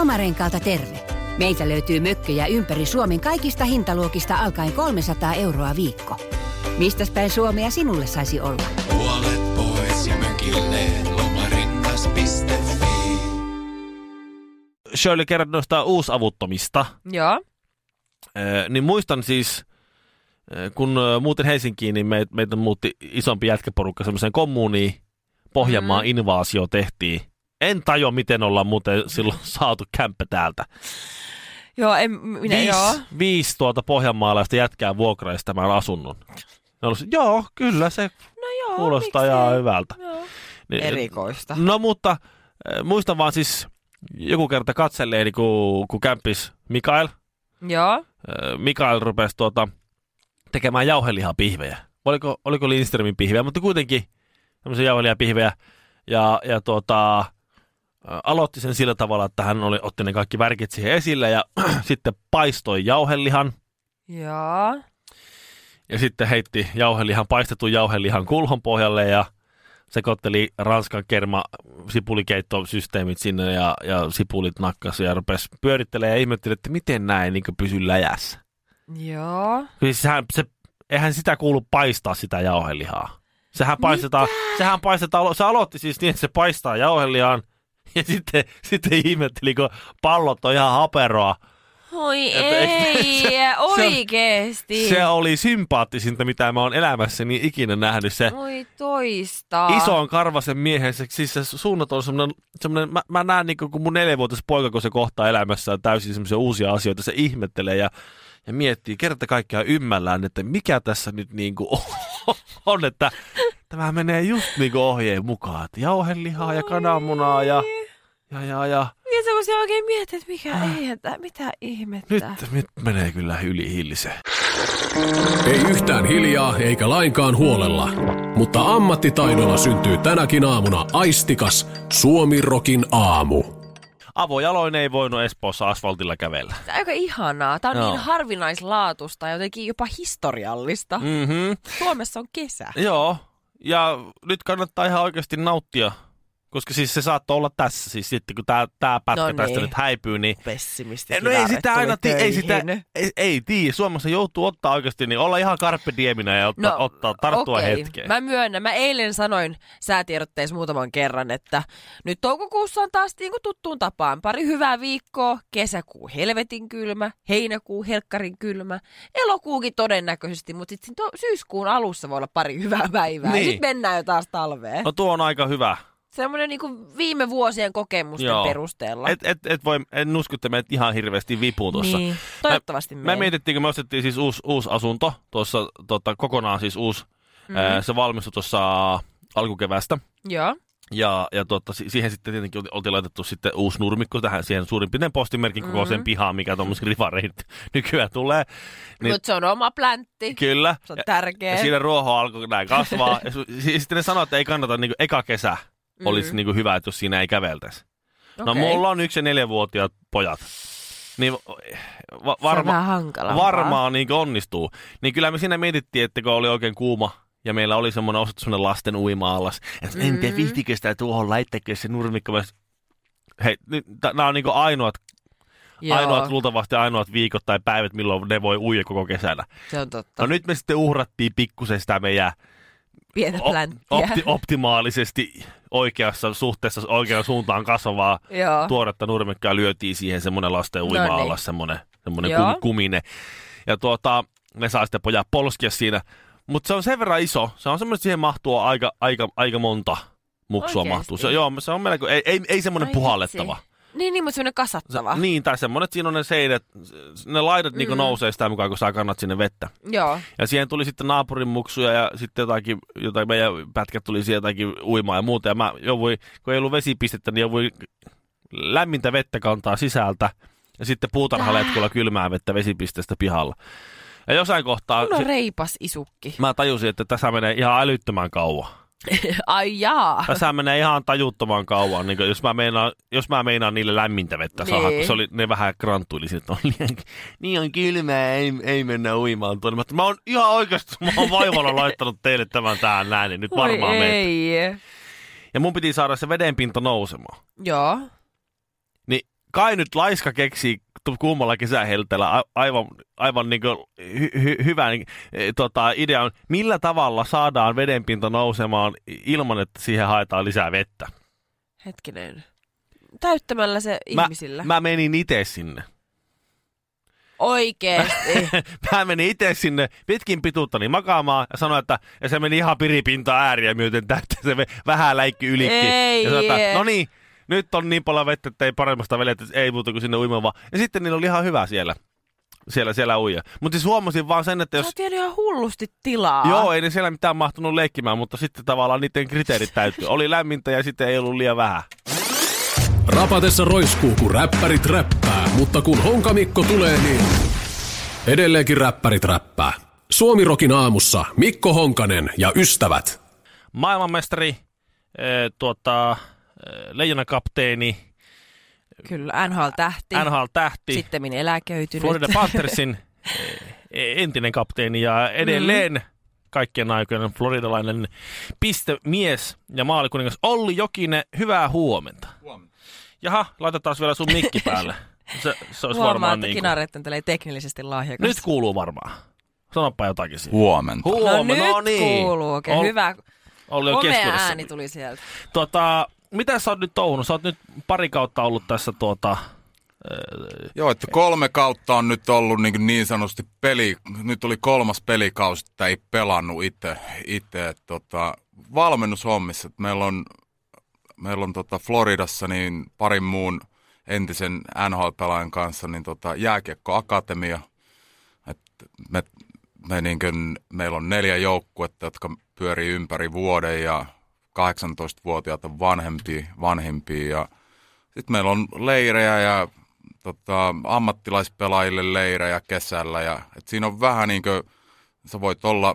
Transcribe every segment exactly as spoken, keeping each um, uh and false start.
Lomarenkaalta terve. Meiltä löytyy mökkejä ympäri Suomen kaikista hintaluokista alkaen kolmesataa euroa viikko. Mistäs päin Suomea sinulle saisi olla? Puolet pois ja mökille lomarengas piste fi. Shirley, kerrot noista uusavuttomista. Joo. Ee, niin muistan siis, kun muutin Helsinkiin, niin meitä, meitä muutti isompi jätkäporukka semmoiseen kommuuniin. Pohjanmaan mm. invaasio tehtiin. En tajua, miten ollaan muuten silloin saatu kämppä täältä. Joo, en, minä viisi, joo. Viisi tuolta pohjanmaalaista jätkää vuokraista tämän asunnon. Ollut, joo, kyllä se no joo, kuulostaa ihan hyvältä. Joo. Niin, erikoista. No mutta äh, muistan vaan siis joku kerta katselleeni, kun, kun kämppis Mikael. Joo. Äh, Mikael rupesi tuota, tekemään jauhelihapihvejä. Oliko, oliko Lindströmin pihvejä, mutta kuitenkin tämmöisiä jauhelihapihvejä. Ja, ja tuota, aloitti sen sillä tavalla, että hän oli, otti ne kaikki värkit siihen esille ja sitten paistoi jauhelihan. Joo. Ja sitten heitti jauhelihan, paistetun jauhelihan kulhon pohjalle ja sekoitteli ranskan kerma sipulikeittosysteemit sinne ja, ja sipulit nakkasi ja rupesi pyörittelemään ja ihmetteli, että miten näin niin pysyy läjässä. Joo. Siis sehän, se, eihän sitä kuulu paistaa sitä jauhelihaa. Sehän paistetaan, sehän paistetaan, se aloitti siis niin, että se paistaa jauhelihaan ja sitten, sitten ihmetteli, kun pallot on ihan haperoa. Oi että, ei, se, oikeesti. Se, se oli sympaattisinta, mitä mä oon elämässäni ikinä nähnyt. Se Oi toista. ison karvasen miehen, se, siis se suunnat on semmoinen, semmoinen mä, mä näen niin kuin mun neljävuotias poika, kun se kohtaa elämässään täysin semmoisia uusia asioita, se ihmettelee ja Ja miettii kerta kaikkiaan ymmällään, että mikä tässä nyt niinku on, että tämä menee just niinku ohjeen mukaan. Että jauhelihaa ja kananmunaa ja... ja, ja, ja. Ja semmoisia oikein miettii, että mikä ei, että mitä ihmettä. Nyt, nyt menee kyllä yli hilliseen. Ei yhtään hiljaa eikä lainkaan huolella, mutta ammattitaidolla syntyy tänäkin aamuna aistikas Suomi-rokin aamu. Avojaloin ei voinut Espoossa asfaltilla kävellä. Tämä on aika ihanaa. Tämä on Joo. niin harvinaislaatusta ja jotenkin jopa historiallista. Mm-hmm. Suomessa on kesä. Joo, ja nyt kannattaa ihan oikeasti nauttia, koska siis se saattoi olla tässä. Siis sitten kun tämä, tämä pätkä no tästä niin. nyt häipyy, niin... Pessimisti. No ei sitä aina, ti- ei sitä, ei, ei tii. Suomessa joutuu ottaa oikeasti, niin olla ihan carpe dieminä ja ottaa, no, ottaa tarttua okay. hetkeen. Mä myönnän. Mä eilen sanoin säätiedotteessa muutaman kerran, että nyt toukokuussa on taas niin kuin tuttuun tapaan. Pari hyvää viikkoa, kesäkuu helvetin kylmä, heinäkuu helkkarin kylmä, elokuukin todennäköisesti, mutta sitten to- syyskuun alussa voi olla pari hyvää päivää. Niin. Ja sitten mennään jo taas talveen. No tuo on aika hyvä. Semmoinen niinku viime vuosien kokemusten Joo. perusteella. Et, et, et voi, en usko, että menet ihan hirveästi vipuun tuossa. Niin, toivottavasti me, me mietittiin, kun me ostettiin siis uusi, uusi asunto, tuossa tota, kokonaan siis uusi, mm. ää, se valmistui tuossa alkukevästä. Joo. Ja, ja tota, siihen sitten tietenkin oltiin laitettu sitten uusi nurmikko tähän siihen suurin piirtein postimerkin kokoiseen mm. pihaan, mikä tuommoisiin rivareihin nykyään tulee. Niin, mutta se on oma pläntti. Kyllä. Se on tärkeä. Ja, ja siinä ruoho alkoi näin kasvaa. ja su, sitten ne sanoi, että ei kannata niin kuin eka kesä. Mm. Olisi niin kuin hyvä, että jos siinä ei käveltäisi. Okay. No mulla on yksi- ja neljävuotiaat pojat. Niin va- varma, varmaan niin onnistuu. Niin kyllä me siinä mietittiin, että kun oli oikein kuuma ja meillä oli semmoinen osattu semmoinen lasten uima-allas. Että mm. en tiedä, vihtikö sitä tuohon laittaako se nurmikko. Hei, nyt nämä on niin ainoat, ainoat, luultavasti ainoat viikot tai päivät, milloin ne voi uida koko kesänä. Se on totta. No nyt me sitten uhrattiin pikkusen sitä meidän pientä plänttiä. Opti- optimaalisesti oikeassa suhteessa oikeaan suuntaan kasvavaa tuoretta nurmikkoa lyötiin siihen semmoinen lasten uima-allas, no niin. semmoinen, semmoinen kum, kumine. Ja tuota, ne saa sitten pojat polskia siinä. Mutta se on sen verran iso. Se on semmoinen, että siihen mahtuu aika, aika, aika monta muksua. Oikeasti? Mahtuu. Se, joo, se on melko, ei, ei, ei semmoinen Ai puhallettava. Vitsi. Niin, niin, mutta semmoinen kasattava. Se, niin, tai semmoinen, että siinä on ne seinät, ne laidat mm. niin nousee sitä mukaan, kun sä kannat sinne vettä. Joo. Ja siihen tuli sitten naapurin muksuja ja sitten jotakin, jotain meidän pätkät tuli siihen jotakin uimaa ja muuta. Ja mä jouduin, kun ei ollut vesipistettä, niin jouduin lämmintä vettä kantaa sisältä ja sitten puutarhaletkulla kylmää vettä vesipisteestä pihalla. Ja jossain kohtaa... Kun on reipas isukki. Mä tajusin, että tässä menee ihan älyttömän kauan. Ai jaa. Tässä menee ihan tajuttoman kauan, niin jos, mä meinaan, jos mä meinaan niille lämmintä vettä saada, niin. Kun se oli, ne vähän kranttuili, että on liian, niin on kylmää, ei, ei mennä uimaan tuonne. Mä, mä oon ihan oikeasti, mä oon vaivalla laittanut teille tämän tähän näin, niin nyt varmaan meitä. Ja mun piti saada se vedenpinta nousemaan. Joo. Niin kai nyt laiska keksii kuumalla kesähelteellä a, aivan, aivan niin kuin hy, hy, hyvä niin, tota, idea on, millä tavalla saadaan vedenpinta nousemaan ilman, että siihen haetaan lisää vettä. Hetkinen. Täyttämällä se mä, ihmisillä. Mä menin itse sinne. Oikeesti. Mä menin itse sinne pitkin pituuttani makaamaan ja sanoin, että ja se meni ihan piripinta ääriä myöten täyttä. Se vähän läikki ylikki. Ei, ja sanoin, että no niin, nyt on niin paljon vettä, että ei paremmasta velettä, ei muuta kuin sinne uimaan vaan. Ja sitten niillä oli ihan hyvä siellä. Siellä, siellä uija. Mutta siis huomasin vaan sen, että jos... Sä oot vienyt ihan hullusti tilaa. Joo, ei ne siellä mitään mahtunut leikkimään, mutta sitten tavallaan niiden kriteerit täyttyi. Oli lämmintä ja sitten ei ollut liian vähän. Rapatessa roiskuu, kun räppärit räppää, mutta kun Honkamikko tulee, niin edelleenkin räppärit räppää. Suomirokin aamussa Mikko Honkanen ja ystävät. Maailmanmestari, e, tuota, e, leijonakapteeni. Kyllä, N H L-tähti. N H L-tähti. Sittemmin eläköitynyt. Florida Panthersin e, entinen kapteeni ja edelleen mm. kaikkien aikojen floridalainen pistemies ja maalikuningas Olli Jokinen. Hyvää huomenta. Huomenta. Jaha, laitetaan vielä sun mikki päälle. Se, se olisi Huomaa, varmaan että niin Kinaretten telee teknillisesti lahjakas. Nyt kuuluu varmaan. Sanoppa jotakin siitä. Huomenta. Huomenta. No, no nyt niin. kuuluu. Okei, okay, hyvä. Olli on komea keskuudessa. ääni tuli sieltä. Tota, mitä sä oot nyt touhunut? Sä oot nyt pari kautta ollut tässä tuota... Joo, että kolme kautta on nyt ollut niin, niin sanotusti peli, nyt oli kolmas pelikausi, että ei pelannut itse, itse tota, valmennushommissa. Meillä on, meillä on tota Floridassa niin parin muun entisen N H L-pelaajan kanssa niin tota, jääkiekkoakatemia. Et me, me niin kuin, meillä on neljä joukkuetta, jotka pyörii ympäri vuoden ja kahdeksantoistavuotiaat on vanhempia, vanhempia ja sitten meillä on leirejä ja tota, ammattilaispelaajille leirejä kesällä. Ja, et siinä on vähän niin kuin, sä voit olla,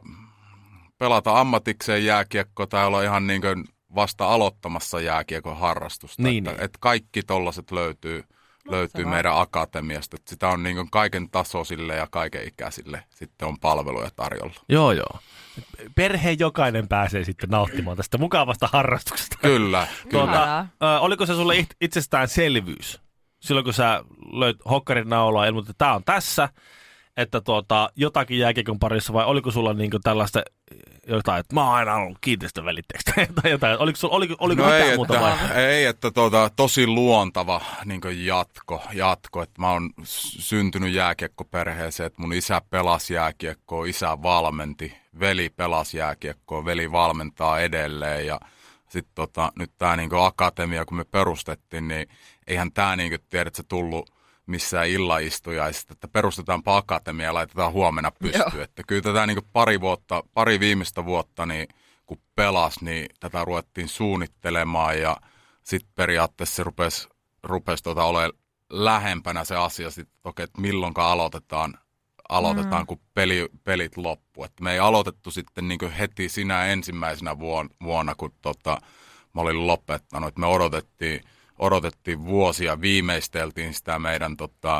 pelata ammatikseen jääkiekkoa tai olla ihan niin kuin vasta aloittamassa jääkiekon harrastusta. Niin, että, niin. et kaikki tollaset löytyy, löytyy meidän akatemiasta. Et sitä on niin kuin kaiken tasoisille ja kaiken ikäisille sitten on palveluja tarjolla. Joo, joo. Perheen jokainen pääsee sitten nauttimaan tästä mukavasta harrastuksesta. Kyllä, kyllä. Tuota, ö, oliko se sulle itsestäänselvyys? Silloin kun sä löit hokkarin naulaa ja ilmoitit, että tää on tässä, että tuota, jotakin jääkiekon parissa, vai oliko sulla niinku tällaista jotain, että mä oon aina ollut kiinteistövälitteeksi tai jotain, oliko, sulla, oliko, oliko no mitään ei, muuta että, vai? ei, että tuota, tosi luontava niin jatko, jatko, että mä oon syntynyt jääkiekkoperheeseen, että mun isä pelasi jääkiekkoa, isä valmenti, veli pelasi jääkiekkoa, veli valmentaa edelleen ja sitten tota, nyt tää niin akatemia, kun me perustettiin, niin eihän tää niin tiedä, että se tullut missään illaistujaisista, että perustetaanpa akatemia ja laitetaan huomenna pystyyn. Että kyllä tätä niin pari, vuotta, pari viimeistä vuotta, niin kun pelasi, niin tätä ruvettiin suunnittelemaan ja sitten periaatteessa se rupesi, rupesi tuota olemaan lähempänä se asia, sit, että, okei, että milloinkaan aloitetaan, aloitetaan mm. kun peli, pelit loppu. Että me ei aloitettu sitten niin heti sinä ensimmäisenä vuonna, vuonna kun tota, mä olin lopettanut. Että me odotettiin Odotettiin vuosia, viimeisteltiin sitä meidän tota,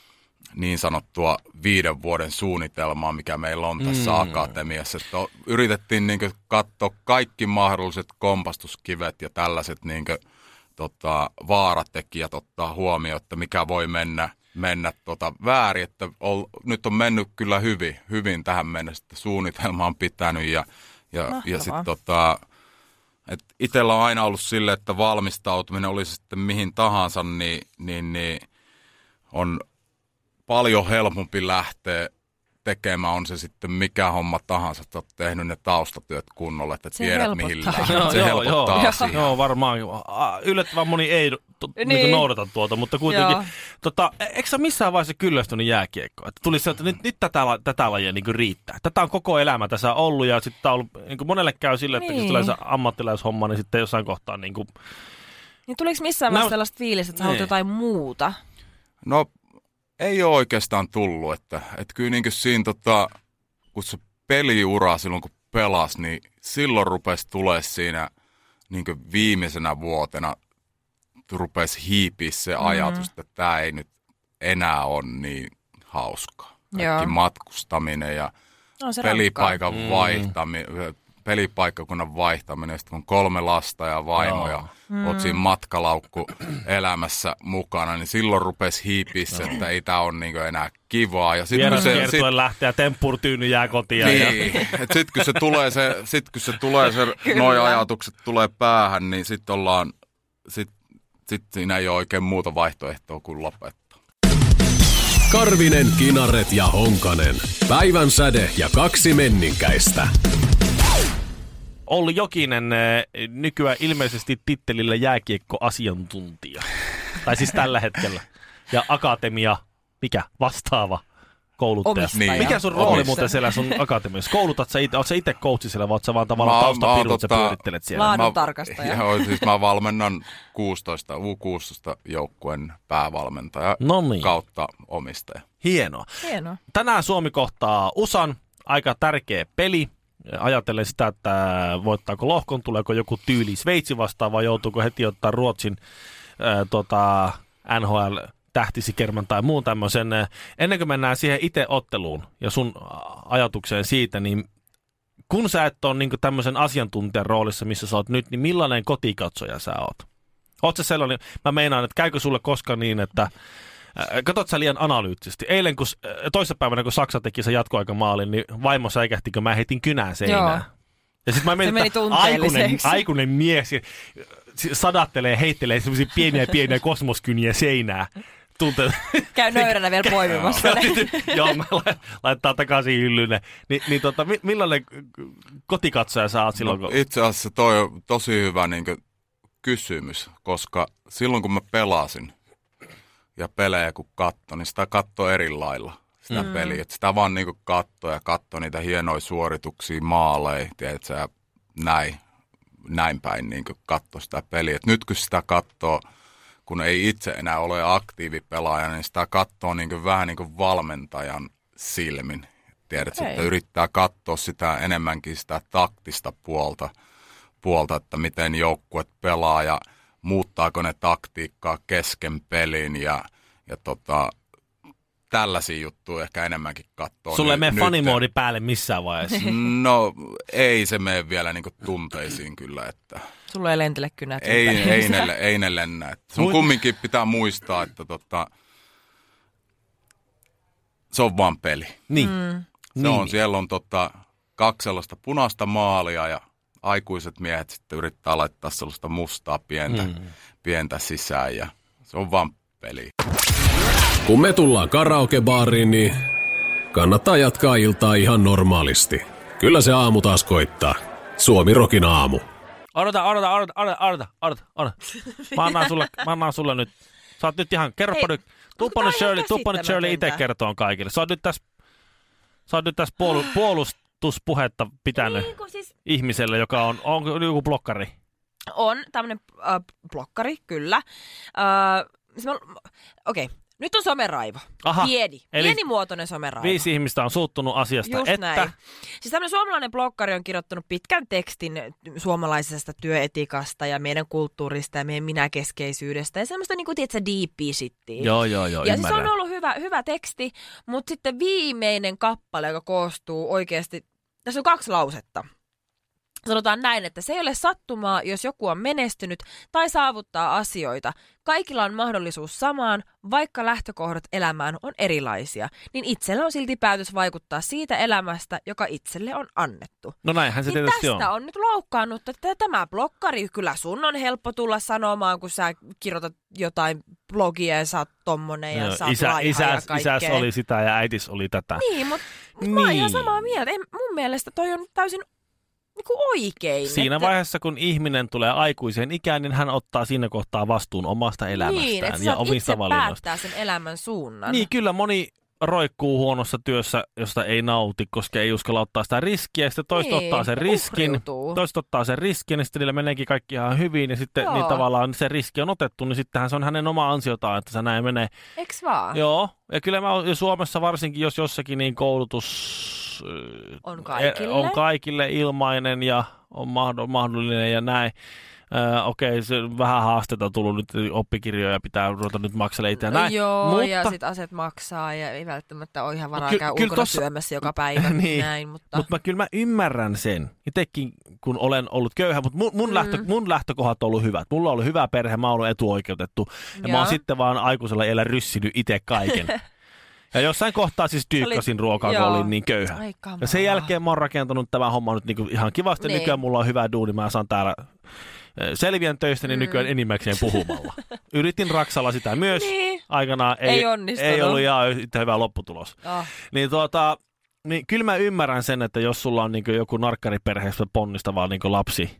niin sanottua viiden vuoden suunnitelmaa, mikä meillä on tässä mm. akatemiassa. Että yritettiin niin kuin, katsoa kaikki mahdolliset kompastuskivet ja tällaiset niin kuin, tota, vaaratekijät ottaa huomioon, että mikä voi mennä, mennä tota, väärin. Että ol, nyt on mennyt kyllä hyvin, hyvin tähän mennessä, että suunnitelma on pitänyt ja, ja, ja sitten tota, itsellä on aina ollut sille, että valmistautuminen olisi sitten mihin tahansa, niin, niin, niin on paljon helpompi lähteä tekemään, on se sitten mikä homma tahansa, että olet tehnyt ne taustatyöt kunnolla, että se No, helpottaa. tiedät mihin lähtee. Joo, Se joo, helpottaa joo, asiaa. joo, varmaan. Yllättävän moni ei to, niin. Niin noudata tuota, mutta kuitenkin. Tota, eikö sä missään vaiheessa kyllästynyt jääkiekkoon? Että tulisi se, että nyt, nyt tätä, tätä lajia niin riittää. Tätä on koko elämä tässä ollut ja sitten ollut, niin monelle käy sille, että niin. Kun tulee se ammattilaishomma, niin sitten jossain kohtaa niin kuin... Niin tuliko missään vaiheessa sellaista fiilistä, että sä haluat jotain muuta? No ei ole oikeastaan tullut, että, että kyllä niin kuin siinä tota, kun se peliura silloin kun pelasi, niin silloin rupesi tulee siinä niin kuin viimeisenä vuotena rupesi hiipiä se mm-hmm. ajatus, että tämä ei nyt enää ole niin hauskaa. Kaikki Joo. matkustaminen ja no, pelipaikan vaihtaminen, pelipaikkakunnan vaihtaminen, sitten kun kolme lasta ja vaimoja, mm. oot siinä matkalaukku elämässä mukana, niin silloin rupesi hiipissä, että ei tää ole niinku enää kivaa. Ja sit kun se sit lähtee ja temppurtyyny jää kotiin. Niin, ja... että sit kun se tulee se, sit kun se tulee se, noi ajatukset tulee päähän, niin sit ollaan, sit, sit siinä ei ole oikein muuta vaihtoehtoa kuin lopettaa. Karvinen, Kinaret ja Honkanen. Päivän säde ja kaksi menninkäistä. Olli Jokinen, nykyään ilmeisesti tittelillä jääkiekkoasiantuntija. Tai siis tällä hetkellä. Ja akatemia, mikä? Vastaava kouluttaja. Niin. Mikä sun rooli Omistaja. muuten siellä sun akatemiassa? Koulutat sä itse, oot sä itse coachi siellä, vai oot sä vaan tavallaan taustapirut, sä tota, pyörittelet siellä? Laadun tarkastaja. Joo, siis mä valmennan kuusitoista, U kuusitoista joukkueen päävalmentaja Noniin. kautta omistaja. Hienoa. Hienoa. Tänään Suomi kohtaa U S A:n, aika tärkeä peli. Ajatellen sitä, että voittaako lohkon, tuleeko joku tyyli Sveitsi vastaan vai joutuuko heti ottaa Ruotsin ää, tota, N H L-tähtisikerman tai muun tämmöisen. Ennen kuin mennään siihen itse otteluun ja sun ajatukseen siitä, niin kun sä et ole niin tämmöisen asiantuntijan roolissa, missä sä oot nyt, niin millainen kotikatsoja sä oot? Oot sä sellainen, mä meinaan, että käykö sulle koskaan niin, että katsot sä liian analyyttisesti. Eilen, kun toissapäivänä, kun Saksa teki sen jatkoaikamaalin, niin vaimo säikähti, kun mä heitin kynään seinään. Joo. Ja sit mä menin, että aikuinen, aikuinen mies sadattelee, heittelee semmoisia pieniä pieniä kosmoskyniä seinää. Tunte... Käy nöyränä vielä poimimassa. Joo, mä laittaa takaisin hyllyne. Ni, niin tota, millainen kotikatsoja sä oot silloin? No, kun... Itse asiassa toi on tosi hyvä niin kuin, kysymys, koska silloin kun mä pelasin, ja pelejä kun katto, niin sitä katsoo eri lailla, sitä mm. peliä. Et sitä vaan niinku katsoo ja katsoo niitä hienoja suorituksia, maaleja, tiedätkö, ja näin, näin päin niinku katsoo sitä peliä. Et nyt kun sitä katsoo, kun ei itse enää ole aktiivipelaaja, niin sitä katsoo niinku vähän niin kuin valmentajan silmin. Tiedätkö, että yrittää katsoa sitä enemmänkin sitä taktista puolta, puolta että miten joukkuet pelaa ja muuttaako ne taktiikkaa kesken pelin ja, ja tota, tällaisia juttuja ehkä enemmänkin katsoo. Sulle ei mene fanimoodi päälle missään vaiheessa? No ei se mene vielä niinku tunteisiin kyllä. Että sulle ei lentele kynät. Ei, ei, ne, ei ne lennä. Sun kumminkin pitää muistaa, että tota, se on vaan peli. Niin. Mm. Se on, siellä on tota, kaksi sellaista punaista maalia ja aikuiset miehet sitten yrittää laittaa sellaista mustaa pientä, mm. pientä sisään ja se on vaan peli. Kun me tullaan karaokebaariin, niin kannattaa jatkaa iltaa ihan normaalisti. Kyllä se aamu taas koittaa. Suomi Rokin aamu. Odota, odota, odota, odota, odota, odota, odota. Mä annan sulle, mä annan sulle nyt. Sä oot nyt ihan, kerropa nyt. Tuppa nyt Shirley, tuppa nyt Shirley itse kertoon kaikille. Sä oot nyt tässä, sä oot nyt tässä puolu, puolustuspuhetta pitänyt niin, siis ihmiselle, joka on, on joku blokkari. On tämmönen äh, blokkari, kyllä. Äh, Okei. Okay. Nyt on someraivo. Aha, pieni. Pienimuotoinen someraivo. Viisi ihmistä on suuttunut asiasta, just että... näin. Siis tämmöinen suomalainen blokkari on kirjoittanut pitkän tekstin suomalaisesta työetikasta ja meidän kulttuurista ja meidän minäkeskeisyydestä ja semmoista niin kuin, tiedätkö, deepia shittiä. Joo, joo, joo, ja ymmärrän. siis on ollut hyvä, hyvä teksti, mutta sitten viimeinen kappale, joka koostuu oikeasti... Tässä on kaksi lausetta. Sanotaan näin, että se ei ole sattumaa, jos joku on menestynyt tai saavuttaa asioita. Kaikilla on mahdollisuus samaan, vaikka lähtökohdat elämään on erilaisia. Niin itsellä on silti päätös vaikuttaa siitä elämästä, joka itselle on annettu. No näinhän se niin tietysti tästä on. on nyt loukkaannut, että tämä blokkari, kyllä sun on helppo tulla sanomaan, kun sä kirjoitat jotain blogia ja sä oot tommonen ja no, sä oot isä, laiha isäs, ja kaikkea. Isäs oli sitä ja äitis oli tätä. Niin, mutta mut niin. Mä oon ihan samaa mieltä. En, mun mielestä toi on täysin... Niin oikein. Siinä että... vaiheessa, kun ihminen tulee aikuiseen ikään, niin hän ottaa siinä kohtaa vastuun omasta elämästään niin, että ja omista valinnoista. Niin, päättää sen elämän suunnan. Niin, kyllä moni roikkuu huonossa työssä, josta ei nauti, koska ei uskalla ottaa sitä riskiä. Ja sitten toista niin, ottaa sen riskin, toista ottaa sen riskin, ja sitten niillä meneekin kaikki ihan hyvin. Ja sitten niin tavallaan se riski on otettu, niin sittenhän se on hänen oma ansiotaan, että se näin menee. Eiks vaan? Joo, ja kyllä mä ja Suomessa varsinkin, jos jossakin niin koulutus on kaikille, on kaikille ilmainen ja on mahdollinen ja näin. Öö, okei, okay, se vähän haasteita on tullut nyt, oppikirjoja pitää ruveta nyt makselemaan itse ja näin. Joo, mutta... ja sit aset maksaa ja ei välttämättä ole ihan varaa ky- käydä kyllä ulkona tossa... syömässä joka päivä. niin. näin, mutta Mut mä, kyllä mä ymmärrän sen. Itsekin, kun olen ollut köyhä, mutta mun, mun, mm. lähtö, mun lähtökohdat on ollut hyvät. Mulla on ollut hyvä perhe, mä oon ollut etuoikeutettu. Ja Joo. mä oon sitten vaan aikuisella iällä ryssinyt itse kaiken. Ja jossain kohtaa siis dyykkasin ruokaa, kun olin niin köyhä. Ja sen jälkeen mä oon rakentanut tämän homman nyt niinku ihan kivasti. Niin. Nykyään mulla on hyvä duuni, mä saan täällä selviän töistäni niin nykyään enimmäkseen puhumalla. Yritin Raksalla sitä myös niin. aikanaan. Ei, ei onnistunut. Ei ollut ihan yhtä hyvä lopputulos. Oh. Niin tuota, niin kyllä mä ymmärrän sen, että jos sulla on niin joku narkkariperheessä ponnistava niin lapsi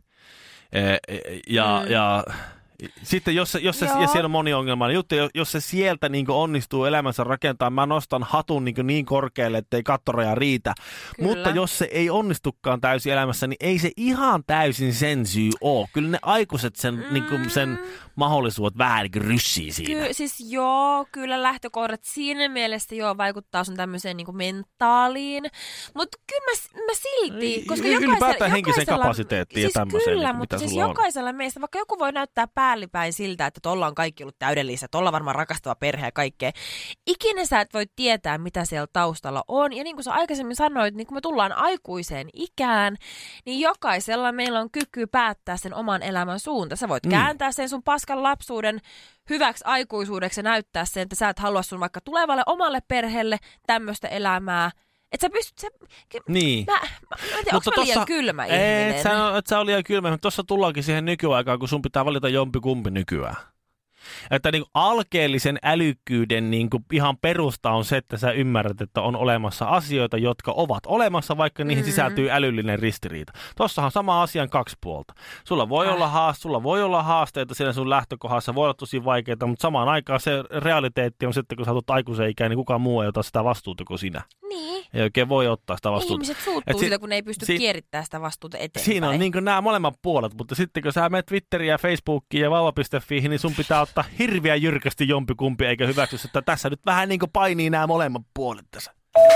ja, mm. ja sitten jos, se, jos se, ja siellä on moniongelmainen juttu, jos se sieltä niin onnistuu elämänsä rakentaa, mä nostan hatun niin, niin korkealle, ettei kattoraja riitä. Kyllä. Mutta jos se ei onnistukaan täysin elämässä, niin ei se ihan täysin sen syy ole. Kyllä ne aikuiset sen, mm. niin kuin sen mahdollisuudet vähän niin ryssii siinä. Ky- siis joo, kyllä lähtökohdat siinä mielessä joo vaikuttaa sun tämmöiseen niin kuin mentaaliin. Mutta kyllä mä, mä silti, koska y- jokaisella... Ylipäätään henkisen kapasiteettiin siis ja tämmöiseen, kyllä, niin, mutta mitä siis sulla jokaisella on. meistä, vaikka joku voi näyttää päällipäin siltä, että tolla on kaikki ollut täydellistä, tolla varmaan rakastava perhe ja kaikkea. Ikinä sä et voi tietää, mitä siellä taustalla on. Ja niin kuin sä aikaisemmin sanoit, niin kun me tullaan aikuiseen ikään, niin jokaisella meillä on kyky päättää sen oman elämän suunta. Sä voit mm. kääntää sen sun paskan lapsuuden hyväksi aikuisuudeksi ja näyttää sen, että sä et halua sun vaikka tulevalle omalle perheelle tämmöistä elämää. Että sä pystyt... Sä, niin. Mä, mä, mä en tiedä, onko mä liian kylmä ei, ihminen? Et sä, et sä ole liian kylmä, mutta tuossa tullaankin siihen nykyaikaan, kun sun pitää valita jompikumpi nykyään. Että niin alkeellisen älykkyyden niin ihan perusta on se, että sä ymmärrät, että on olemassa asioita, jotka ovat olemassa, vaikka niihin mm-hmm. sisältyy älyllinen ristiriita. Tossahan sama asian kaksi puolta. Sulla voi, äh. olla haast, sulla voi olla haasteita siinä sun lähtökohdassa, voi olla tosi vaikeita, mutta samaan aikaan se realiteetti on sitten, kun sä olet aikuisen ikään, niin kukaan muu ei ota sitä vastuuta kuin sinä. Niin. Ei oikein voi ottaa sitä vastuuta. Ihmiset suuttuu si- sitä, kun ne ei pysty si- kierittämään sitä vastuuta eteenpäin. Siinä on niin nämä molemmat puolet, mutta sitten kun sä menet Twitteriä, Facebookiin ja vauva piste fi, niin sun pitää ottaa hirveän jyrkästi jompikumpi, eikä hyväksy, että tässä nyt vähän niin kuin painii nämä molemmat puolet tässä.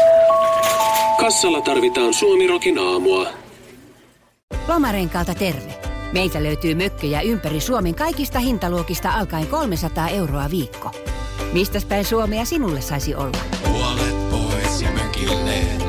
Kassalla tarvitaan Suomi-rokin aamua. Lomarenkaalta terve. Meiltä löytyy mökkejä ympäri Suomen kaikista hintaluokista alkaen kolmesataa euroa viikko. Mistäs päin Suomea sinulle saisi olla? Puolet pois ja mökille.